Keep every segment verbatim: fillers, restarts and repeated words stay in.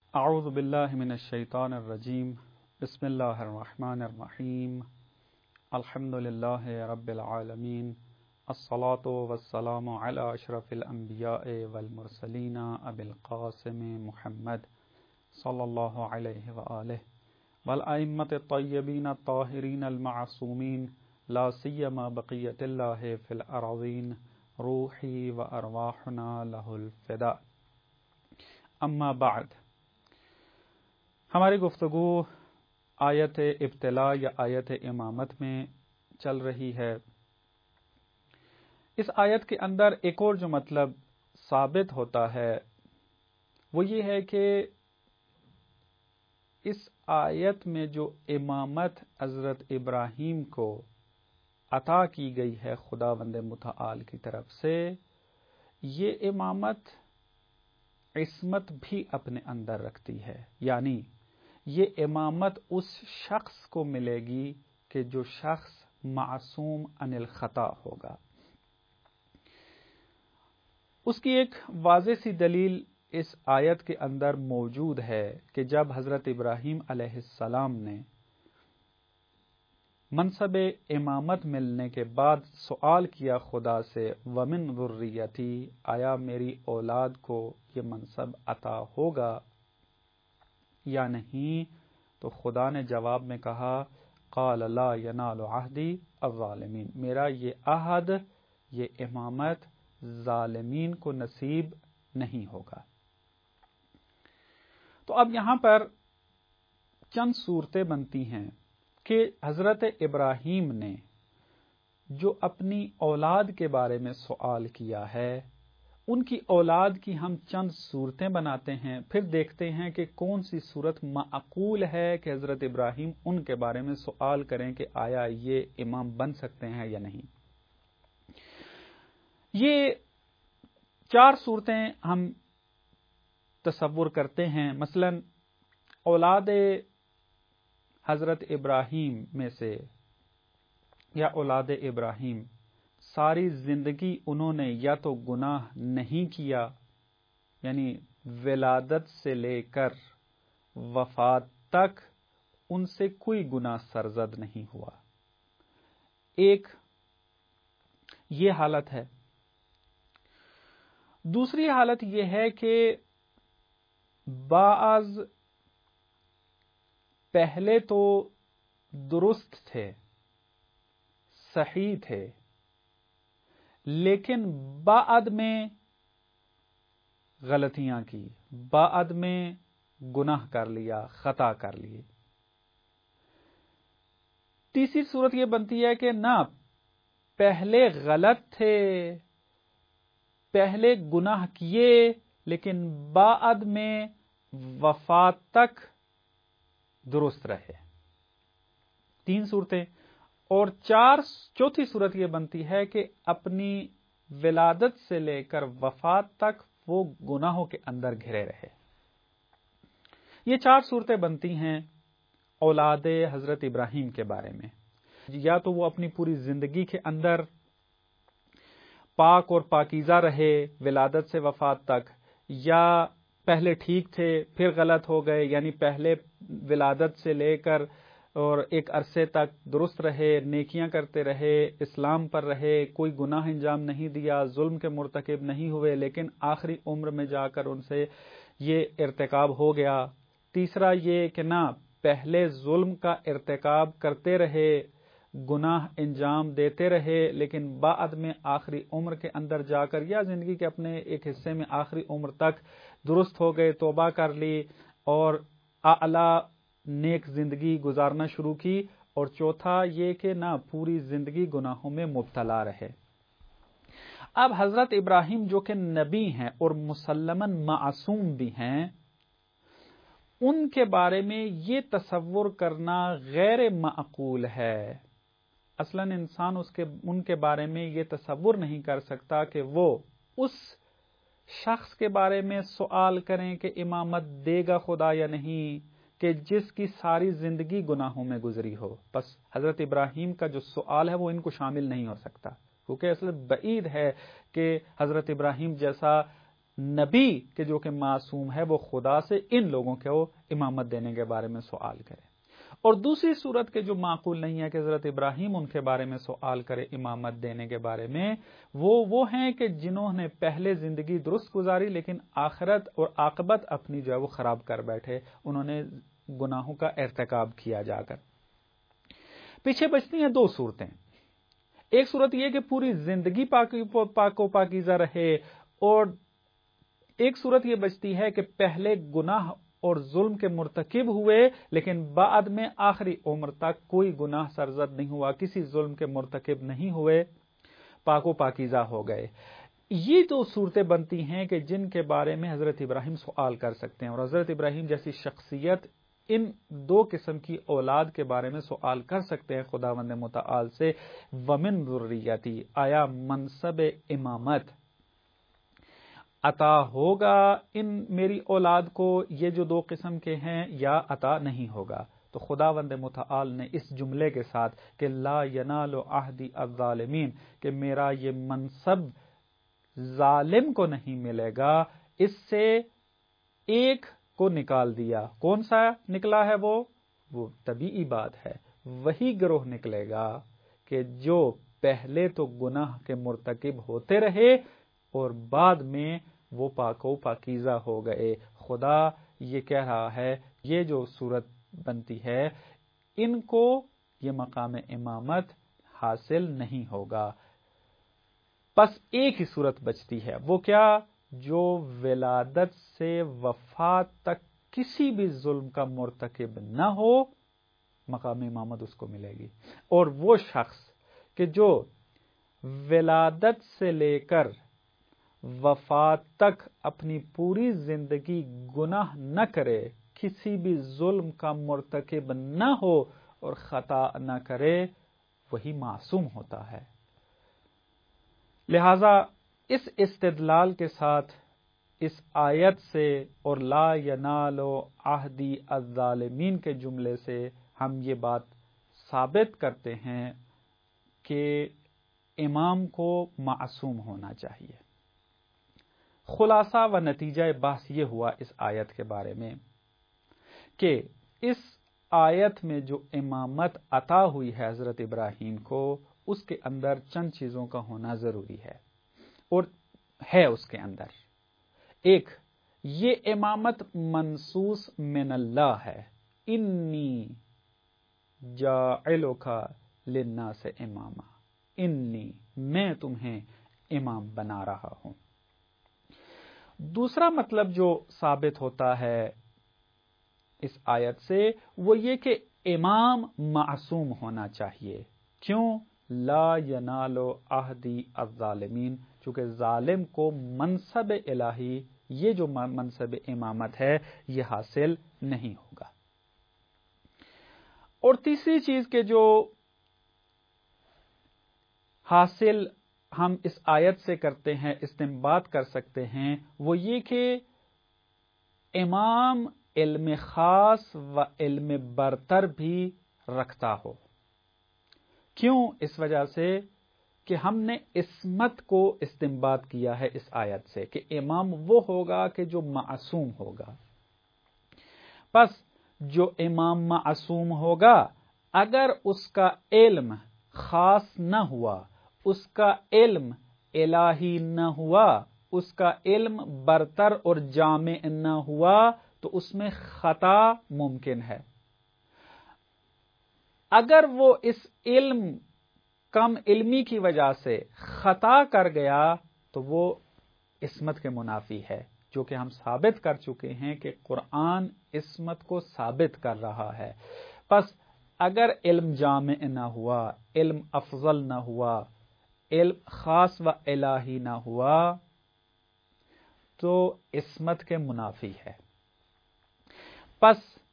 اعوذ باللہ من الشیطان الرجیم بسم اللہ الرحمن الرحیم الحمد للہ رب العالمین الصلاة والسلام علی اشرف الانبیاء والمرسلین ابی القاسم محمد صلی اللہ علیہ وآلہ والائمة الطیبین الطاہرین المعصومین لا سیما بقیت اللہ فی الارضین روحی و ارواحنا لہ الفداء. اما بعد، ہماری گفتگو آیت ابتلا یا آیت امامت میں چل رہی ہے. اس آیت کے اندر ایک اور جو مطلب ثابت ہوتا ہے وہ یہ ہے کہ اس آیت میں جو امامت حضرت ابراہیم کو عطا کی گئی ہے خداوند متعال کی طرف سے، یہ امامت عصمت بھی اپنے اندر رکھتی ہے. یعنی یہ امامت اس شخص کو ملے گی کہ جو شخص معصوم عن الخطا ہوگا. اس کی ایک واضح سی دلیل اس آیت کے اندر موجود ہے کہ جب حضرت ابراہیم علیہ السلام نے منصب امامت ملنے کے بعد سوال کیا خدا سے، وَمِن ذُرِّيَّتِي، آیا میری اولاد کو یہ منصب عطا ہوگا یا نہیں؟ تو خدا نے جواب میں کہا، قَالَ لَا يَنَالُ عَهْدِي الظَّالِمِينَ، میرا یہ عہد، یہ امامت ظالمین کو نصیب نہیں ہوگا. تو اب یہاں پر چند صورتیں بنتی ہیں کہ حضرت ابراہیم نے جو اپنی اولاد کے بارے میں سوال کیا ہے، ان کی اولاد کی ہم چند صورتیں بناتے ہیں، پھر دیکھتے ہیں کہ کون سی صورت معقول ہے کہ حضرت ابراہیم ان کے بارے میں سوال کریں کہ آیا یہ امام بن سکتے ہیں یا نہیں. یہ چار صورتیں ہم تصور کرتے ہیں. مثلا اولاد حضرت ابراہیم میں سے یا اولاد ابراہیم ساری زندگی انہوں نے یا تو گناہ نہیں کیا، یعنی ولادت سے لے کر وفات تک ان سے کوئی گناہ سرزد نہیں ہوا. ایک یہ حالت ہے. دوسری حالت یہ ہے کہ بعض پہلے تو درست تھے، صحیح تھے، لیکن بعد میں غلطیاں کی، بعد میں گناہ کر لیا، خطا کر لیے. تیسری صورت یہ بنتی ہے کہ نہ پہلے غلط تھے، پہلے گناہ کیے، لیکن بعد میں وفات تک درست رہے. تین صورتیں. اور چار چوتھی صورت یہ بنتی ہے کہ اپنی ولادت سے لے کر وفات تک وہ گناہوں کے اندر گھرے رہے. یہ چار صورتیں بنتی ہیں اولاد حضرت ابراہیم کے بارے میں. یا تو وہ اپنی پوری زندگی کے اندر پاک اور پاکیزہ رہے ولادت سے وفات تک، یا پہلے ٹھیک تھے پھر غلط ہو گئے، یعنی پہلے ولادت سے لے کر اور ایک عرصے تک درست رہے، نیکیاں کرتے رہے، اسلام پر رہے، کوئی گناہ انجام نہیں دیا، ظلم کے مرتکب نہیں ہوئے، لیکن آخری عمر میں جا کر ان سے یہ ارتکاب ہو گیا. تیسرا یہ کہ نہ پہلے ظلم کا ارتکاب کرتے رہے، گناہ انجام دیتے رہے، لیکن بعد میں آخری عمر کے اندر جا کر یا زندگی کے اپنے ایک حصے میں آخری عمر تک درست ہو گئے، توبہ کر لی اور اعلیٰ نیک زندگی گزارنا شروع کی. اور چوتھا یہ کہ نہ پوری زندگی گناہوں میں مبتلا رہے. اب حضرت ابراہیم جو کہ نبی ہیں اور مسلماً معصوم بھی ہیں، ان کے بارے میں یہ تصور کرنا غیر معقول ہے. اصلاً انسان اس کے ان کے بارے میں یہ تصور نہیں کر سکتا کہ وہ اس شخص کے بارے میں سوال کریں کہ امامت دے گا خدا یا نہیں، کہ جس کی ساری زندگی گناہوں میں گزری ہو. بس حضرت ابراہیم کا جو سوال ہے وہ ان کو شامل نہیں ہو سکتا، کیونکہ اصل بعید ہے کہ حضرت ابراہیم جیسا نبی کہ جو کہ معصوم ہے وہ خدا سے ان لوگوں کو امامت دینے کے بارے میں سوال کرے. اور دوسری صورت کے جو معقول نہیں ہے کہ حضرت ابراہیم ان کے بارے میں سوال کرے امامت دینے کے بارے میں، وہ وہ ہیں کہ جنہوں نے پہلے زندگی درست گزاری لیکن آخرت اور عاقبت اپنی جو ہے وہ خراب کر بیٹھے، انہوں نے گناہوں کا ارتکاب کیا جا کر. پیچھے بچتی ہیں دو صورتیں. ایک صورت یہ کہ پوری زندگی پاک و پاکیزہ رہے، اور ایک صورت یہ بچتی ہے کہ پہلے گناہ اور ظلم کے مرتکب ہوئے لیکن بعد میں آخری عمر تک کوئی گناہ سرزد نہیں ہوا، کسی ظلم کے مرتکب نہیں ہوئے، پاک و پاکیزہ ہو گئے. یہ دو صورتیں بنتی ہیں کہ جن کے بارے میں حضرت ابراہیم سوال کر سکتے ہیں، اور حضرت ابراہیم جیسی شخصیت ان دو قسم کی اولاد کے بارے میں سوال کر سکتے ہیں خداوند متعال سے. ومن ذریتی، آیا منصب امامت عطا ہوگا ان میری اولاد کو، یہ جو دو قسم کے ہیں، یا عطا نہیں ہوگا؟ تو خداوند متعال نے اس جملے کے ساتھ کہ لا ینال عہدی الظالمین، کہ میرا یہ منصب ظالم کو نہیں ملے گا، اس سے ایک کو نکال دیا. کون سا نکلا ہے؟ وہ وہ طبیعی بات ہے، وہی گروہ نکلے گا کہ جو پہلے تو گناہ کے مرتکب ہوتے رہے اور بعد میں وہ پاک و پاکیزہ ہو گئے. خدا یہ کہہ رہا ہے یہ جو صورت بنتی ہے ان کو یہ مقام امامت حاصل نہیں ہوگا. پس ایک ہی صورت بچتی ہے، وہ کیا؟ جو ولادت سے وفات تک کسی بھی ظلم کا مرتکب نہ ہو، مقام امامت اس کو ملے گی. اور وہ شخص کہ جو ولادت سے لے کر وفات تک اپنی پوری زندگی گناہ نہ کرے، کسی بھی ظلم کا مرتکب نہ ہو اور خطا نہ کرے، وہی معصوم ہوتا ہے. لہذا اس استدلال کے ساتھ اس آیت سے اور لا ینال عہدی الظالمین کے جملے سے ہم یہ بات ثابت کرتے ہیں کہ امام کو معصوم ہونا چاہیے. خلاصہ و نتیجہ بحث یہ ہوا اس آیت کے بارے میں کہ اس آیت میں جو امامت عطا ہوئی ہے حضرت ابراہیم کو، اس کے اندر چند چیزوں کا ہونا ضروری ہے، اور ہے اس کے اندر. ایک، یہ امامت منصوص من اللہ ہے، انی جاعلک للناس اماما، انی میں تمہیں امام بنا رہا ہوں. دوسرا مطلب جو ثابت ہوتا ہے اس آیت سے وہ یہ کہ امام معصوم ہونا چاہیے. کیوں؟ لا ینال عہدی الظالمین، چونکہ ظالم کو منصب الہی، یہ جو منصب امامت ہے، یہ حاصل نہیں ہوگا. اور تیسری چیز کہ جو حاصل ہم اس آیت سے کرتے ہیں، استنباط کر سکتے ہیں، وہ یہ کہ امام علم خاص و علم برتر بھی رکھتا ہو. کیوں؟ اس وجہ سے کہ ہم نے عصمت کو استنباط کیا ہے اس آیت سے کہ امام وہ ہوگا کہ جو معصوم ہوگا. پس جو امام معصوم ہوگا، اگر اس کا علم خاص نہ ہوا، اس کا علم الہی نہ ہوا، اس کا علم برتر اور جامع نہ ہوا، تو اس میں خطا ممکن ہے. اگر وہ اس علم کم علمی کی وجہ سے خطا کر گیا تو وہ عصمت کے منافی ہے، جو کہ ہم ثابت کر چکے ہیں کہ قرآن عصمت کو ثابت کر رہا ہے. پس اگر علم جامع نہ ہوا، علم افضل نہ ہوا، علم خاص و الہی نہ ہوا، تو عصمت کے منافی ہے. پس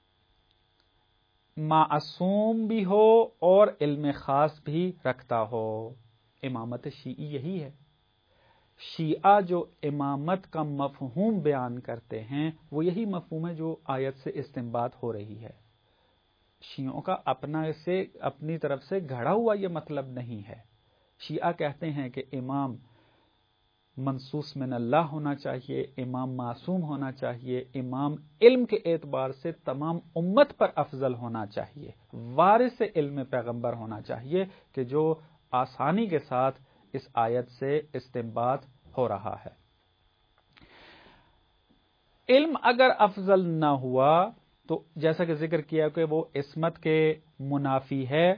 معصوم بھی ہو اور علم خاص بھی رکھتا ہو. امامت شیعی یہی ہے. شیعہ جو امامت کا مفہوم بیان کرتے ہیں وہ یہی مفہوم ہے جو آیت سے استنباط ہو رہی ہے. شیعوں کا اپنا سے اپنی طرف سے گھڑا ہوا یہ مطلب نہیں ہے. شیعہ کہتے ہیں کہ امام منصوص من اللہ ہونا چاہیے، امام معصوم ہونا چاہیے، امام علم کے اعتبار سے تمام امت پر افضل ہونا چاہیے، وارث علم پیغمبر ہونا چاہیے کہ جو آسانی کے ساتھ اس آیت سے استنباط ہو رہا ہے۔ علم اگر افضل نہ ہوا تو جیسا کہ ذکر کیا کہ وہ عصمت کے منافی ہے۔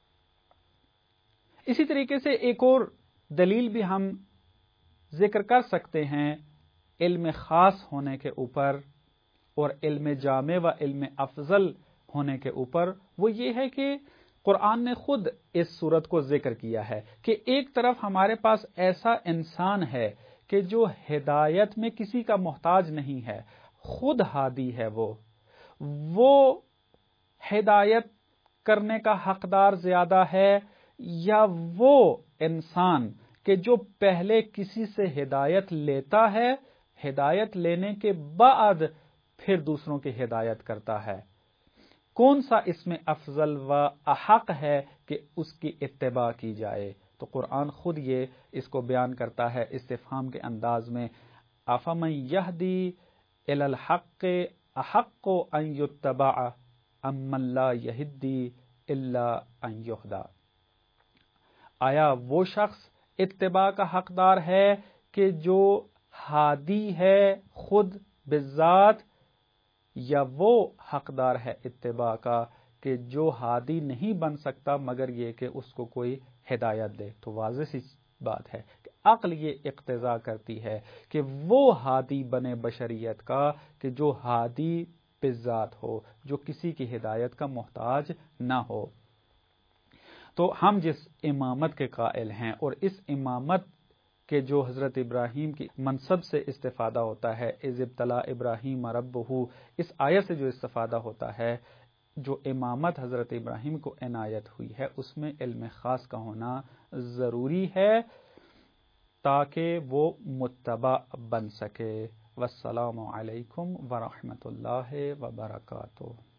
اسی طریقے سے ایک اور دلیل بھی ہم ذکر کر سکتے ہیں علم خاص ہونے کے اوپر اور علم جامع و علم افضل ہونے کے اوپر، وہ یہ ہے کہ قرآن نے خود اس صورت کو ذکر کیا ہے کہ ایک طرف ہمارے پاس ایسا انسان ہے کہ جو ہدایت میں کسی کا محتاج نہیں ہے، خود ہادی ہے، وہ وہ ہدایت کرنے کا حقدار زیادہ ہے یا وہ انسان کہ جو پہلے کسی سے ہدایت لیتا ہے، ہدایت لینے کے بعد پھر دوسروں کی ہدایت کرتا ہے؟ کون سا اس میں افضل و احق ہے کہ اس کی اتباع کی جائے؟ تو قرآن خود یہ اس کو بیان کرتا ہے استفہام کے انداز میں، افمن یہدی الی الحق احق ان یتبع امن لا یہدی الا ان یہدی۔ آیا وہ شخص اتباع کا حقدار ہے کہ جو ہادی ہے خود بذات، یا وہ حقدار ہے اتباع کا کہ جو ہادی نہیں بن سکتا مگر یہ کہ اس کو کوئی ہدایت دے؟ تو واضح سی بات ہے کہ عقل یہ اقتضا کرتی ہے کہ وہ ہادی بنے بشریت کا کہ جو ہادی بذات ہو، جو کسی کی ہدایت کا محتاج نہ ہو۔ تو ہم جس امامت کے قائل ہیں اور اس امامت کہ جو حضرت ابراہیم کی منصب سے استفادہ ہوتا ہے، اذ ابتلا ابراہیم ربہ، اس آیت سے جو استفادہ ہوتا ہے، جو امامت حضرت ابراہیم کو عنایت ہوئی ہے اس میں علم خاص کا ہونا ضروری ہے تاکہ وہ متبع بن سکے۔ والسلام علیکم ورحمۃ اللہ وبرکاتہ۔